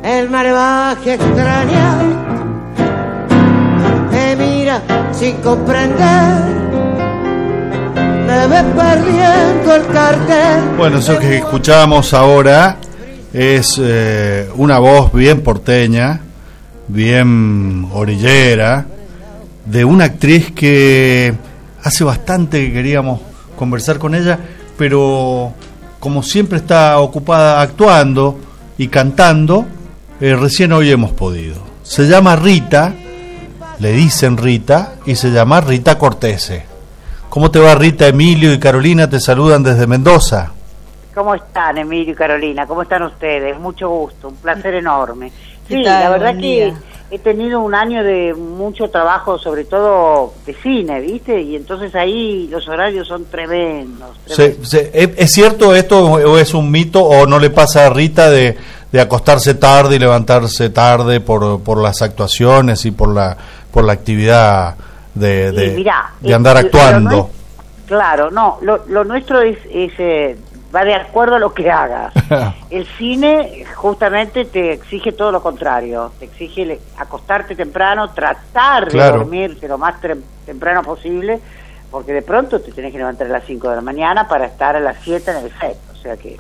el malevaje extraña me mira sin comprender. Me ve perdiendo el cartel. Bueno, eso que escuchamos ahora es una voz bien porteña, bien orillera, de una actriz que hace bastante que queríamos conversar con ella, pero como siempre está ocupada actuando y cantando, recién hoy hemos podido. Se llama Rita, le dicen Rita, y se llama Rita Cortese. ¿Cómo te va, Rita? Emilio y Carolina te saludan desde Mendoza. ¿Cómo están, Emilio y Carolina? ¿Cómo están ustedes? Mucho gusto, un placer enorme. Sí, tal? la verdad que he tenido un año de mucho trabajo, sobre todo de cine, ¿viste? Y entonces ahí los horarios son tremendos. ¿Es cierto esto o es un mito o no le pasa a Rita de acostarse tarde y levantarse tarde por las actuaciones y por la actividad de andar actuando? Claro, no, lo nuestro es va de acuerdo a lo que hagas. El cine justamente te exige todo lo contrario, te exige acostarte temprano, tratar de dormirte lo más temprano posible, porque de pronto te tenés que levantar a las 5 de la mañana para estar a las 7 en el set, o sea que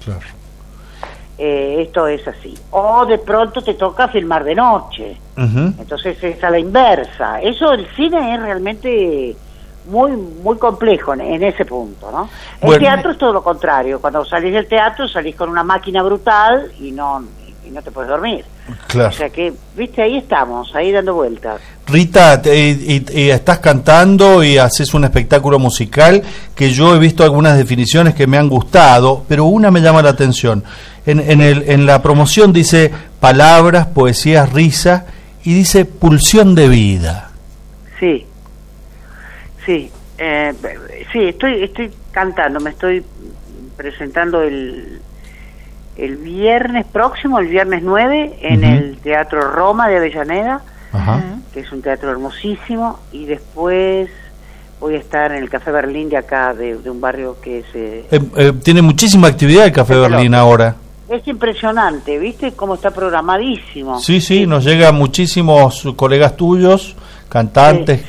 esto es así. O de pronto te toca filmar de noche, entonces es a la inversa. Eso, el cine es realmente muy complejo en ese punto, ¿no? El teatro es todo lo contrario. Cuando salís del teatro salís con una máquina brutal y no te puedes dormir. Claro. O sea que, viste, ahí estamos, ahí dando vueltas. Rita, y estás cantando y haces un espectáculo musical que yo he visto algunas definiciones que me han gustado, pero una me llama la atención. En la promoción dice palabras, poesías, risa, y dice pulsión de vida. Sí. Sí, estoy cantando, me estoy presentando el viernes próximo, el viernes 9, en el Teatro Roma de Avellaneda, que es un teatro hermosísimo, y después voy a estar en el Café Berlín de acá, de un barrio que es... tiene muchísima actividad el Café Berlín ahora. Es impresionante, ¿viste? Cómo está programadísimo. Sí, nos llegan muchísimos colegas tuyos, cantantes,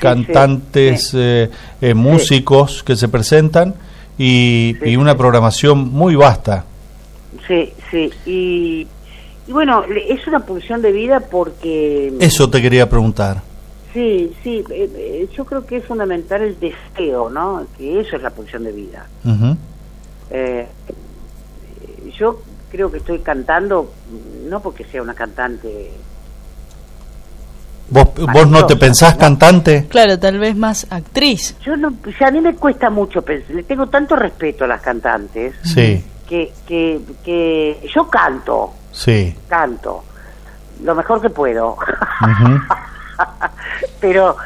músicos que se presentan y una programación muy vasta. Sí, y bueno, es una pulsión de vida porque... Eso te quería preguntar. Sí, yo creo que es fundamental el deseo, ¿no? Que eso es la pulsión de vida. Yo creo que estoy cantando, no porque sea una cantante... ¿Vos no te pensás cantante? Claro, tal vez más actriz. Yo no, o sea, a mí me cuesta mucho pensar, le tengo tanto respeto a las cantantes, que yo canto, lo mejor que puedo, pero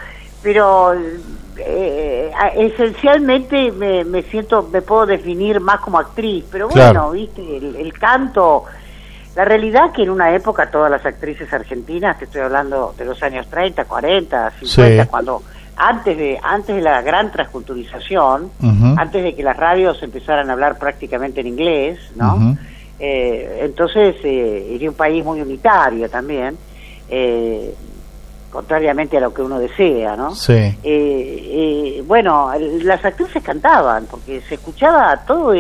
esencialmente me puedo definir más como actriz, pero bueno, viste, el canto... La realidad que en una época todas las actrices argentinas, te estoy hablando de los años 30, 40, 50, cuando antes de la gran transculturización, antes de que las radios empezaran a hablar prácticamente en inglés, ¿no? Entonces era un país muy unitario también, contrariamente a lo que uno desea, ¿no? Bueno, las actrices cantaban, porque se escuchaba, todo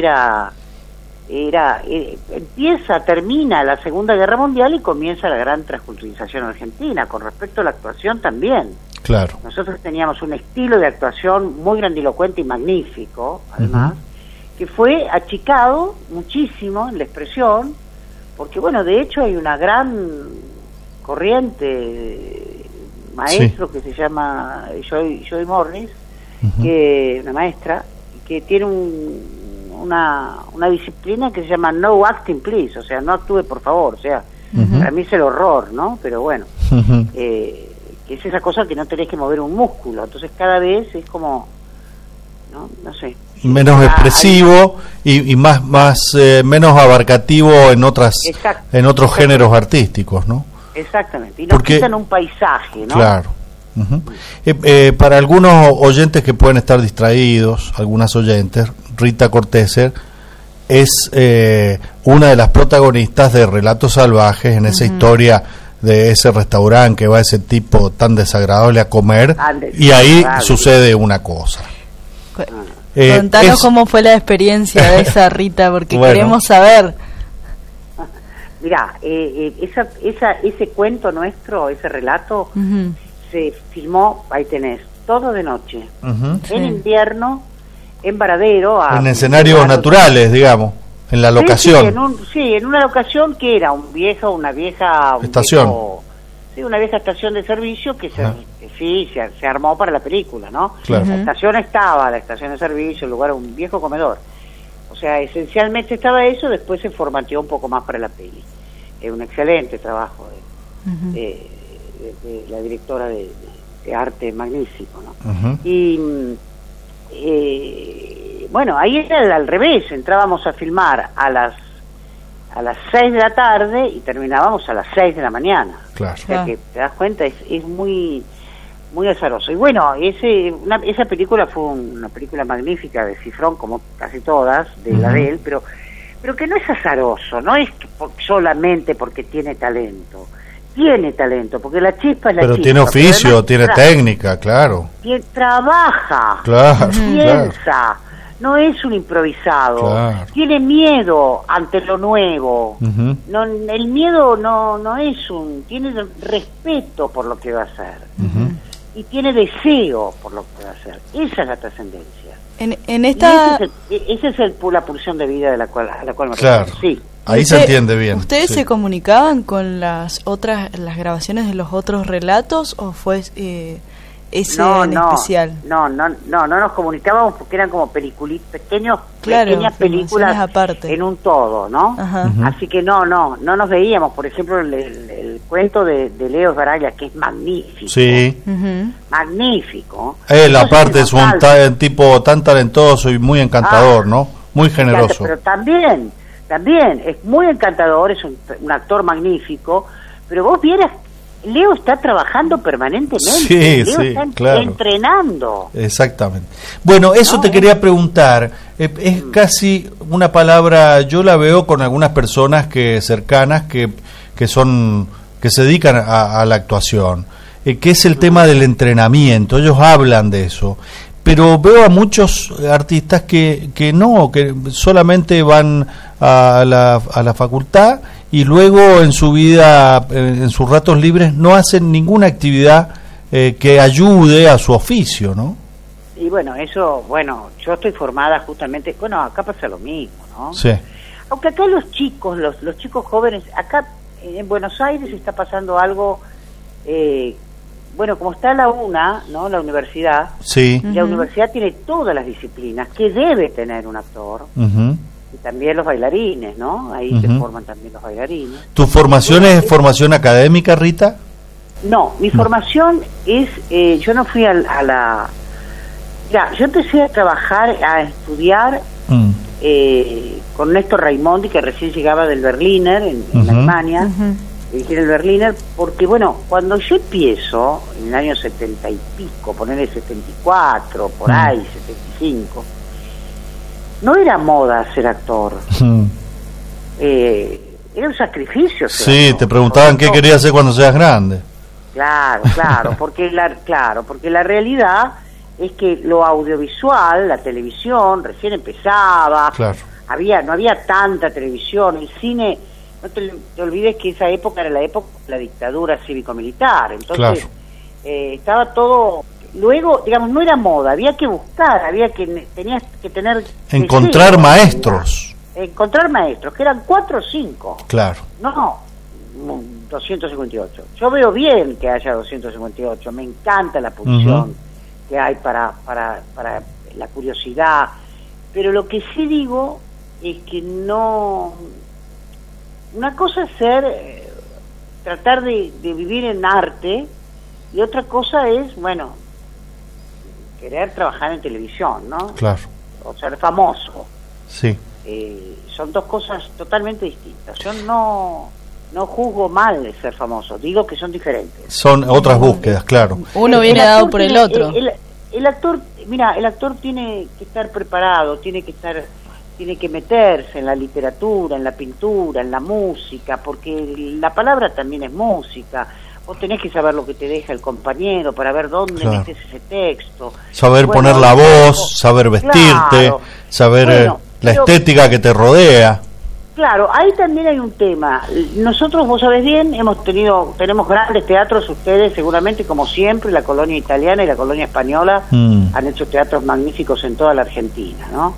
termina la Segunda Guerra Mundial y comienza la gran transculturización argentina. Con respecto a la actuación también. Claro. Nosotros teníamos un estilo de actuación muy grandilocuente y magnífico, además, que fue achicado muchísimo en la expresión, porque bueno, de hecho hay una gran corriente maestro que se llama Joy Morris, que una maestra que tiene una disciplina que se llama no acting please, o sea, no actúe por favor, o sea, para mí es el horror, ¿no? Pero bueno, que es esa cosa que no tenés que mover un músculo, entonces cada vez es como, no sé, menos expresivo y más menos abarcativo en otros géneros artísticos, ¿no? Exactamente, y nos quitan un paisaje, ¿no? Claro. Para algunos oyentes que pueden estar distraídos, algunas oyentes, Rita Cortese es una de las protagonistas de Relatos Salvajes en esa historia de ese restaurante que va ese tipo tan desagradable a comer, y ahí sucede una cosa. Contanos cómo fue la experiencia de esa, Rita, porque queremos saber. Mirá, ese cuento nuestro, ese relato, se filmó, ahí tenés, todo de noche, en invierno, en Varadero. En escenarios naturales, digamos, en la locación. Sí, en una locación que era una vieja estación. Una vieja estación de servicio que se armó para la película, ¿no? Claro. La estación de servicio, el lugar, un viejo comedor. O sea, esencialmente estaba eso, después se formateó un poco más para la peli. Es un excelente trabajo de la directora de arte, magnífico, ¿no? Y bueno, ahí era al revés, entrábamos a filmar a las 6 de la tarde y terminábamos a las 6 de la mañana. Claro. O sea que te das cuenta, es muy muy azaroso. Y bueno, esa película fue una película magnífica de Cifrón, como casi todas, de la de él, pero que no es azaroso, no es solamente porque tiene talento. Tiene talento, porque la chispa es la chispa. Pero tiene oficio, tiene técnica, claro. Trabaja, claro, piensa. Claro. No es un improvisado, claro. Tiene miedo ante lo nuevo. No, el miedo no es tiene respeto por lo que va a hacer. Y tiene deseo por lo que va a hacer. Esa es la trascendencia. En esta... Esa es la pulsión de vida a la cual me claro. refiero. Sí. Ahí se entiende bien. ¿Ustedes se comunicaban con las grabaciones de los otros relatos o fue ese especial? No nos comunicábamos porque eran como pequeñas películas aparte. En un todo, ¿no? Así que no nos veíamos. Por ejemplo, el cuento de Leo Baraglia, que es magnífico. Sí. Magnífico. Él aparte es un tipo tan talentoso y muy encantador, ¿no? Muy generoso. Pero también es muy encantador, es un actor magnífico, pero vos vieras, Leo está trabajando permanentemente. Leo está claro. entrenando. Exactamente. Bueno, eso te quería preguntar. Es casi una palabra, yo la veo con algunas personas cercanas que se dedican a la actuación, que es el tema del entrenamiento. Ellos hablan de eso. Pero veo a muchos artistas que solamente van a la facultad y luego en su vida, en sus ratos libres, no hacen ninguna actividad que ayude a su oficio, ¿no? Y bueno, yo estoy formada justamente, acá pasa lo mismo, ¿no? Sí. Aunque acá los chicos jóvenes, acá en Buenos Aires está pasando algo... como está la UNA, ¿no? La universidad. Sí. La universidad tiene todas las disciplinas que debe tener un actor. Y también los bailarines, ¿no? Ahí se forman también los bailarines. ¿Tu formación es formación académica, Rita? No, mi formación es... yo no fui a la... Ya, yo empecé a trabajar, a estudiar con Néstor Raimondi, que recién llegaba del Berliner, en Alemania. Dirigir el Berliner, porque cuando yo empiezo, en el año 70 y pico, ponerle 74, por ahí, 75, no era moda ser actor. Era un sacrificio. Sí, te preguntaban qué querías hacer cuando seas grande. Claro, porque la realidad es que lo audiovisual, la televisión, recién empezaba, no había tanta televisión, el cine... No te olvides que esa época era la época de la dictadura cívico-militar, entonces estaba todo... Luego, digamos, no era moda, había que buscar, tenías que tener... Encontrar maestros. Encontrar maestros, que eran 4 o 5. Claro. No, 258. Yo veo bien que haya 258, me encanta la pulsión que hay para la curiosidad, pero lo que sí digo es que no... Una cosa es tratar de vivir en arte, y otra cosa es, querer trabajar en televisión, ¿no? Claro. O ser famoso. Sí. Son dos cosas totalmente distintas. Yo no juzgo mal de ser famoso, digo que son diferentes. Son otras búsquedas, claro. Uno viene dado por el otro. El actor, el actor tiene que estar preparado, tiene que estar tiene que meterse en la literatura, en la pintura, en la música, porque la palabra también es música. Vos tenés que saber lo que te deja el compañero para ver dónde metes ese texto. Saber poner la voz, saber vestirte, saber la estética que te rodea. Claro, ahí también hay un tema. Nosotros, vos sabés bien, tenemos grandes teatros, ustedes seguramente, como siempre, la colonia italiana y la colonia española han hecho teatros magníficos en toda la Argentina, ¿no?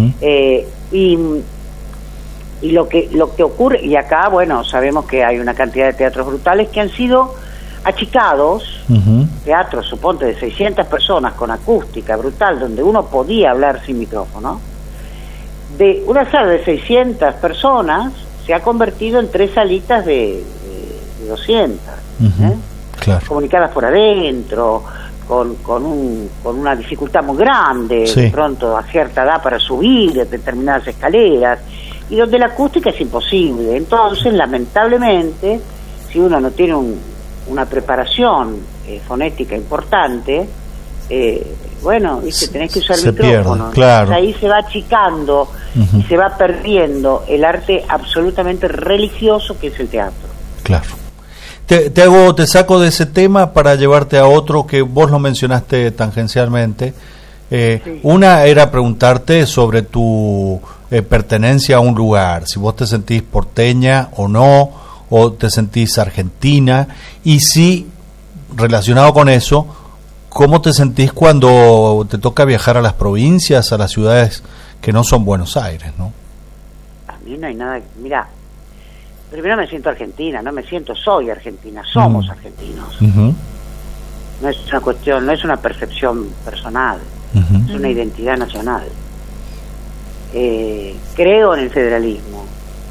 Y lo que ocurre, y acá, bueno, sabemos que hay una cantidad de teatros brutales que han sido achicados, teatros, suponte, de 600 personas con acústica brutal, donde uno podía hablar sin micrófono. De una sala de 600 personas se ha convertido en 3 salitas de 200, claro, comunicadas por adentro, con una dificultad muy grande, de pronto a cierta edad para subir determinadas escaleras, y donde la acústica es imposible. Entonces, lamentablemente, si uno no tiene una preparación fonética importante, bueno, tenés que usar el micrófono. Pierde, claro. Ahí se va achicando y se va perdiendo el arte absolutamente religioso que es el teatro. Claro. Te saco de ese tema para llevarte a otro que vos lo mencionaste tangencialmente. Una era preguntarte sobre tu pertenencia a un lugar, si vos te sentís porteña o no, o te sentís argentina, y si, relacionado con eso, ¿cómo te sentís cuando te toca viajar a las provincias, a las ciudades que no son Buenos Aires, ¿no? A mí no hay nada... Mira, primero me siento argentina, soy argentina, somos argentinos. No es una cuestión, no es una percepción personal, es una identidad nacional. Creo en el federalismo.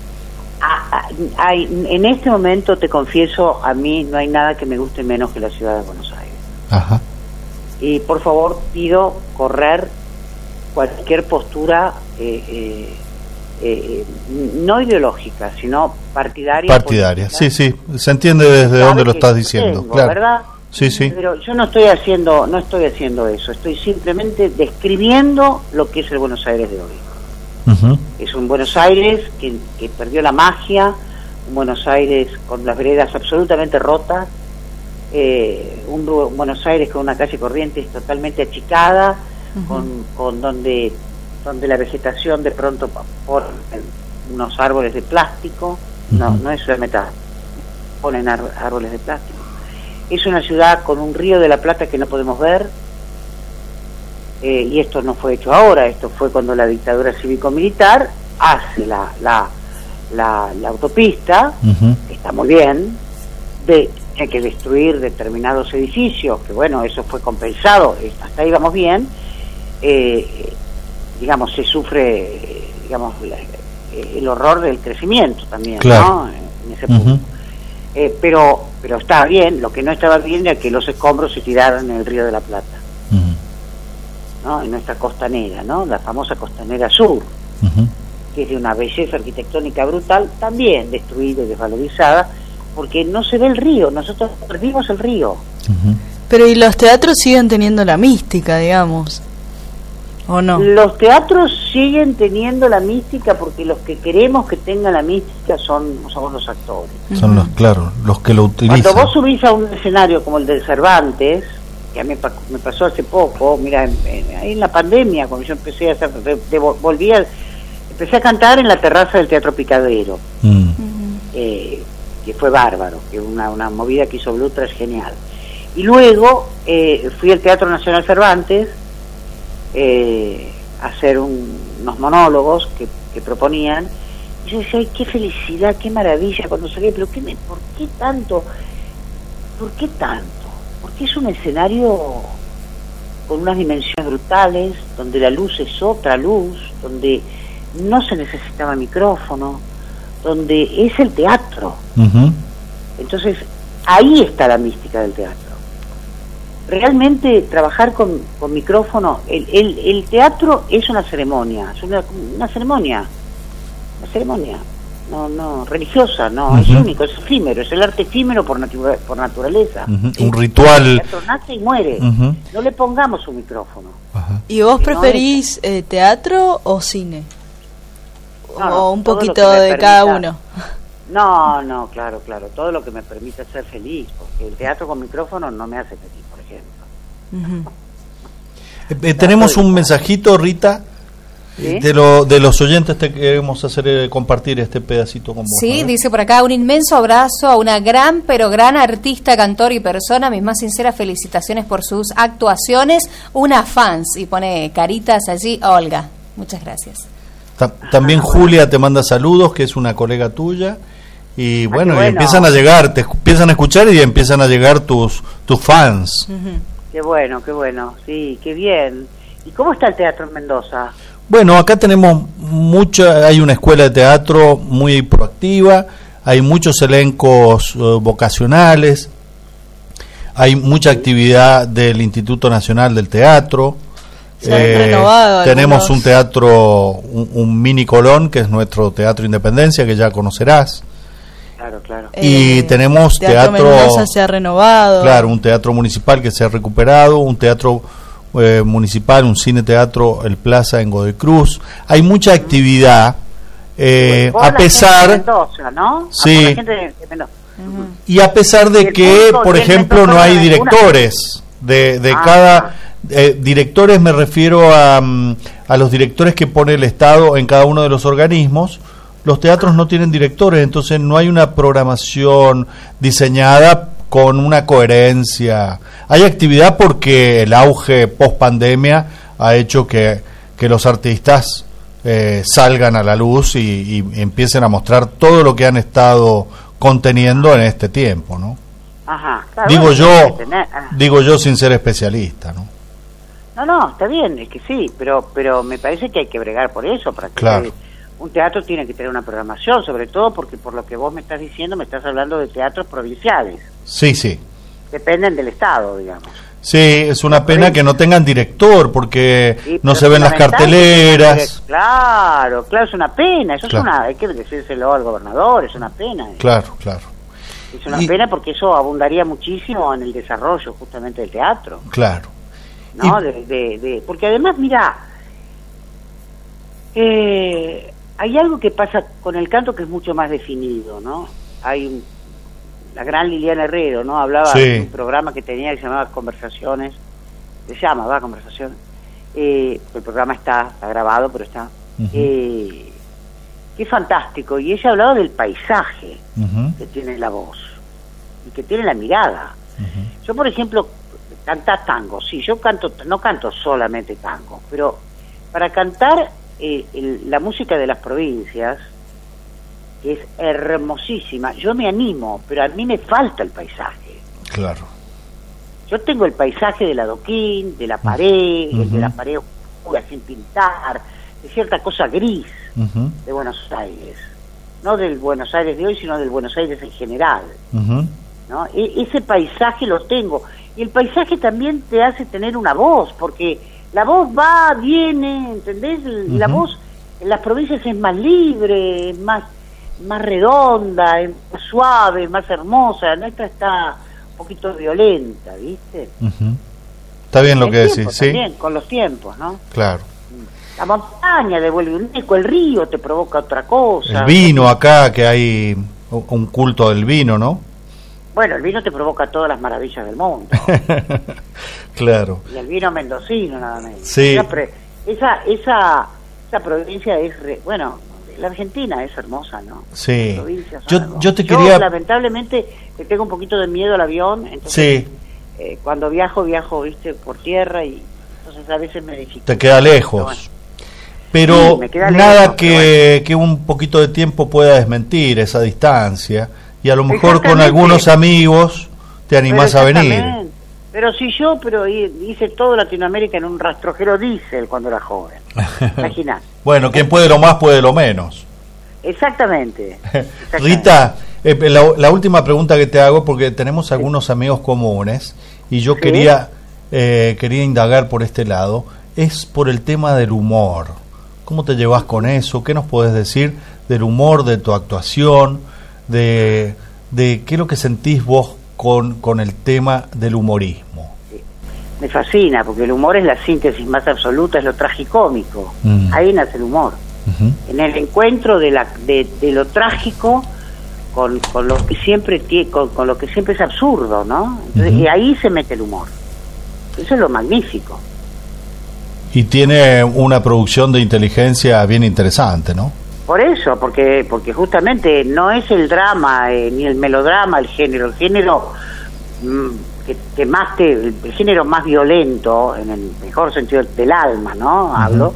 En este momento, te confieso, a mí no hay nada que me guste menos que la ciudad de Buenos Aires. Ajá. Y por favor pido correr cualquier postura no ideológica, sino partidaria. Sí, se entiende desde dónde lo estás diciendo, claro. ¿Verdad? Sí. Pero yo no estoy haciendo eso, estoy simplemente describiendo lo que es el Buenos Aires de hoy. Es un Buenos Aires que perdió la magia, un Buenos Aires con las veredas absolutamente rotas, un Buenos Aires con una calle Corrientes totalmente achicada, con donde la vegetación de pronto por unos árboles de plástico, no es una metáfora, ponen árboles de plástico. Es una ciudad con un río de la Plata que no podemos ver, y esto no fue hecho ahora, esto fue cuando la dictadura cívico-militar hace la autopista, que está muy bien, hay que destruir determinados edificios, que bueno, eso fue compensado, hasta ahí vamos bien, digamos, se sufre, digamos, el horror del crecimiento también, claro, ¿no? En ese punto. Pero estaba bien, lo que no estaba bien era que los escombros se tiraran en el Río de la Plata, ¿no? En nuestra costanera, ¿no? La famosa costanera sur, que es de una belleza arquitectónica brutal, también destruida y desvalorizada, porque no se ve el río, nosotros perdimos el río. Pero ¿y los teatros siguen teniendo la mística, digamos? ¿O no? Los teatros siguen teniendo la mística porque los que queremos que tengan la mística somos los actores. Son los que lo utilizan. Cuando vos subís a un escenario como el de Cervantes, que a mí me pasó hace poco, mira, ahí en la pandemia, cuando yo empecé a hacer, empecé a cantar en la terraza del Teatro Picadero, que fue bárbaro, que una movida que hizo Blutra es genial. Y luego fui al Teatro Nacional Cervantes a hacer unos monólogos que proponían, y yo decía, ay, qué felicidad, qué maravilla cuando salí, pero ¿por qué tanto? Porque es un escenario con unas dimensiones brutales, donde la luz es otra luz, donde no se necesitaba micrófono, donde es el teatro. Entonces ahí está la mística del teatro. Realmente trabajar con micrófono, el teatro es una ceremonia, es una ceremonia no religiosa, no es único, es efímero, es el arte efímero por naturaleza. Un ritual. El teatro nace y muere, no le pongamos un micrófono. ¿Y vos preferís teatro o cine? o un poquito de cada uno. No, claro, todo lo que me permita ser feliz, porque el teatro con micrófono no me hace feliz, por ejemplo. Tenemos un mensajito, Rita, ¿sí? de los oyentes. Te queremos hacer compartir este pedacito con vos. Sí, dice por acá: un inmenso abrazo a una gran, pero gran artista, cantor y persona. Mis más sinceras felicitaciones por sus actuaciones. Una fans, y pone caritas allí, Olga. Muchas gracias. También Julia te manda saludos, que es una colega tuya. Y bueno, y empiezan a llegar, te empiezan a escuchar y empiezan a llegar tus fans. Qué bueno, sí, qué bien. ¿Y cómo está el teatro en Mendoza? Bueno, acá tenemos hay una escuela de teatro muy proactiva, hay muchos elencos vocacionales, hay mucha actividad del Instituto Nacional del Teatro. Tenemos un teatro, un mini Colón, que es nuestro Teatro Independencia, que ya conocerás. Claro. Y tenemos teatro Mendoza se ha renovado. Claro, un teatro municipal que se ha recuperado, un teatro municipal, un cine teatro El Plaza en Godoy Cruz. Hay mucha actividad, a pesar, Mendoza, ¿no? Sí, la gente de Mendoza. Y a pesar de que, por ejemplo, no hay directores de cada directores. Me refiero a los directores que pone el Estado en cada uno de los organismos. Los teatros no tienen directores, entonces no hay una programación diseñada con una coherencia. Hay actividad porque el auge post pandemia ha hecho que los artistas salgan a la luz y empiecen a mostrar todo lo que han estado conteniendo en este tiempo, ¿no? Ajá, claro, digo yo sin ser especialista, ¿no? No, está bien, es que sí, pero me parece que hay que bregar por eso, para que claro. Un teatro tiene que tener una programación, sobre todo porque por lo que vos me estás diciendo, me estás hablando de teatros provinciales. Sí. Dependen del Estado, digamos. Sí, es una pena que no tengan director, porque no se ven las carteleras. Claro, es una pena, eso claro. Hay que decírselo al gobernador, es una pena. Claro. Es una pena porque eso abundaría muchísimo en el desarrollo justamente del teatro. Claro. ¿No? Porque además, mirá, hay algo que pasa con el canto que es mucho más definido, ¿no? La gran Liliana Herrero, ¿no? Hablaba de un programa que tenía que se llamaba Conversaciones, Conversaciones. El programa está grabado, pero está. Que es fantástico. Y ella hablaba del paisaje que tiene la voz y que tiene la mirada. Yo, por ejemplo, cantar tango, sí, yo no canto solamente tango, pero para cantar la música de las provincias, que es hermosísima, yo me animo, pero a mí me falta el paisaje. Claro. Yo tengo el paisaje del adoquín, de la pared, el de la pared oscura sin pintar, de cierta cosa gris de Buenos Aires, no del Buenos Aires de hoy, sino del Buenos Aires en general, ¿no? Ese paisaje lo tengo, y el paisaje también te hace tener una voz, porque la voz va, viene, ¿entendés? La voz en las provincias es más libre, es más redonda, es más suave, es más hermosa. La nuestra está un poquito violenta, ¿viste? Está bien lo que decís, sí. También, con los tiempos, ¿no? Claro. La montaña devuelve un eco, el río te provoca otra cosa. El vino acá, que hay un culto del vino, ¿no? Bueno, el vino te provoca todas las maravillas del mundo. Claro. Y el vino mendocino, nada menos. Sí. Esa provincia es... bueno, la Argentina es hermosa, ¿no? Sí. Yo quería... lamentablemente, le tengo un poquito de miedo al avión. Entonces, cuando viajo, viste, por tierra y entonces a veces me dificulta. Te queda lejos. Pero sí, nada que un poquito de tiempo pueda desmentir esa distancia. Y a lo mejor con algunos amigos te animás a venir. Pero si yo hice todo Latinoamérica en un rastrojero diésel cuando era joven. Imagínate. Bueno, quien puede lo más puede lo menos. Exactamente. Rita, la última pregunta que te hago, porque tenemos algunos amigos comunes y yo quería indagar por este lado, es por el tema del humor. ¿Cómo te llevas con eso? ¿Qué nos podés decir del humor, de tu actuación, de qué es lo que sentís vos con el tema del humorismo? Me fascina, porque el humor es la síntesis más absoluta, es lo tragicómico. Ahí nace el humor. en el encuentro de lo trágico con lo que siempre con lo que siempre es absurdo, ¿no? Entonces, y ahí se mete el humor. Eso es lo magnífico. Y tiene una producción de inteligencia bien interesante, ¿no? Por eso, porque justamente no es el drama ni el melodrama el género que más el género más violento, en el mejor sentido del alma, ¿no? Hablo,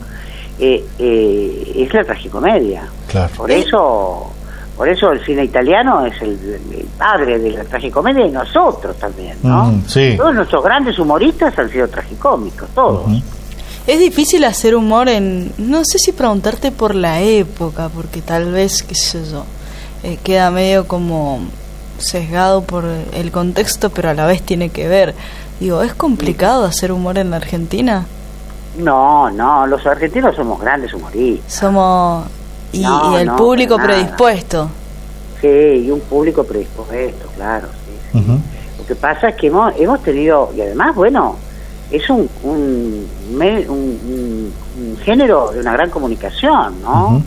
es la tragicomedia. Claro. Por eso el cine italiano es el padre de la tragicomedia, y nosotros también, ¿no? Sí. Todos nuestros grandes humoristas han sido tragicómicos, todos. Es difícil hacer humor no sé si preguntarte por la época, porque tal vez, qué sé yo, queda medio como sesgado por el contexto, pero a la vez tiene que ver. Digo, ¿es complicado hacer humor en la Argentina? No, los argentinos somos grandes humoristas. Y el público predispuesto. Sí, y un público predispuesto, claro. Sí. Lo que pasa es que hemos tenido, y además, bueno, es un género de una gran comunicación, ¿no?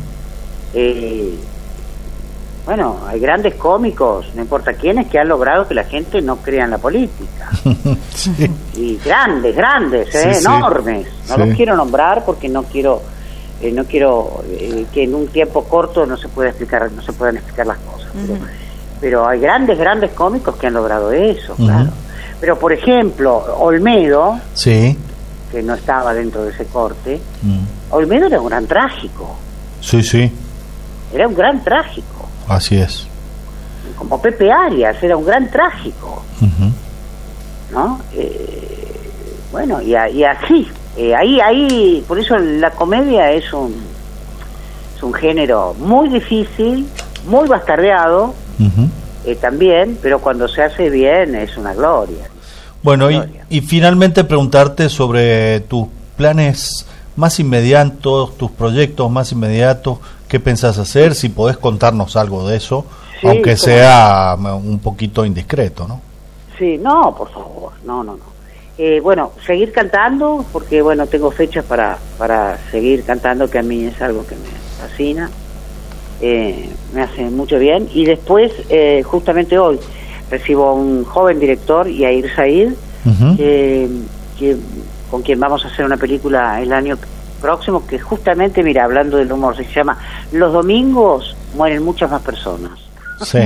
Bueno, hay grandes cómicos, no importa quiénes, que han logrado que la gente no crea en la política. Sí. Y grandes, enormes. No los quiero nombrar porque no quiero que en un tiempo corto no se puedan explicar las cosas. Pero hay grandes cómicos que han logrado eso, claro. Pero, por ejemplo, Olmedo, que no estaba dentro de ese corte, Olmedo era un gran trágico. Sí. Era un gran trágico. Así es. Como Pepe Arias, era un gran trágico. ¿No? Bueno, y así. Ahí, por eso la comedia es un género muy difícil, muy bastardeado, también, pero cuando se hace bien es una gloria. Bueno, y finalmente preguntarte sobre tus planes más inmediatos, tus proyectos más inmediatos, ¿qué pensás hacer? Si podés contarnos algo de eso, aunque sea un poquito indiscreto, ¿no? Sí, no, por favor, no. Bueno, seguir cantando, porque bueno, tengo fechas para seguir cantando, que a mí es algo que me fascina, me hace mucho bien. Y después, justamente hoy, recibo a un joven director, Yair Said, con quien vamos a hacer una película el año próximo, que justamente, mira, hablando del humor, se llama Los domingos mueren muchas más personas. Sí.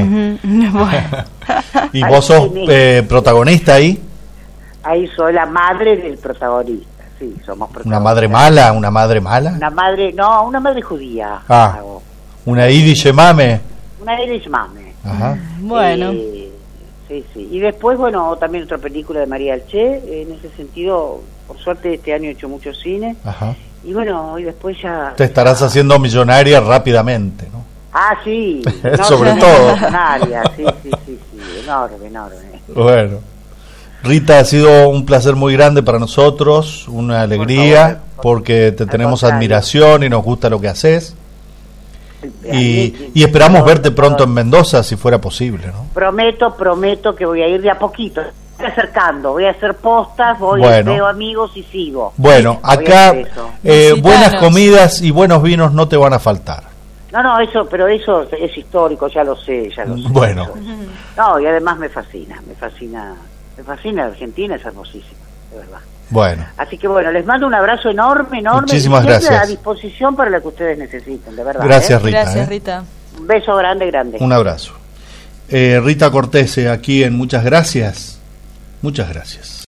¿Y vos sos protagonista ahí? Ahí soy la madre del protagonista, sí, somos protagonistas. ¿Una madre mala? ¿Una madre judía. ¿Una Yiddish mame? Una Yiddish mame. Ajá. Bueno. Sí. Y después, bueno, también otra película de María Alché, en ese sentido, por suerte este año he hecho mucho cine. Ajá. Y bueno, y después ya... Te estarás haciendo millonaria rápidamente, ¿no? Sí. Sobre todo. Millonaria, sí, enorme. Bueno. Rita, ha sido un placer muy grande para nosotros, una alegría, porque te tenemos admiración y nos gusta lo que haces. Y esperamos verte pronto en Mendoza, si fuera posible, ¿no? Prometo que voy a ir de a poquito, voy a hacer postas, veo amigos y sigo. Bueno, acá buenas comidas y buenos vinos no te van a faltar. Pero eso es histórico, ya lo sé. Bueno. Y además me fascina Argentina, es hermosísima, de verdad. Bueno. Así que bueno, les mando un abrazo enorme. Muchísimas gracias. A disposición para lo que ustedes necesiten, de verdad. Gracias, Rita. Gracias, Rita. Un beso grande. Un abrazo. Rita Cortese, aquí en Muchas Gracias. Muchas gracias.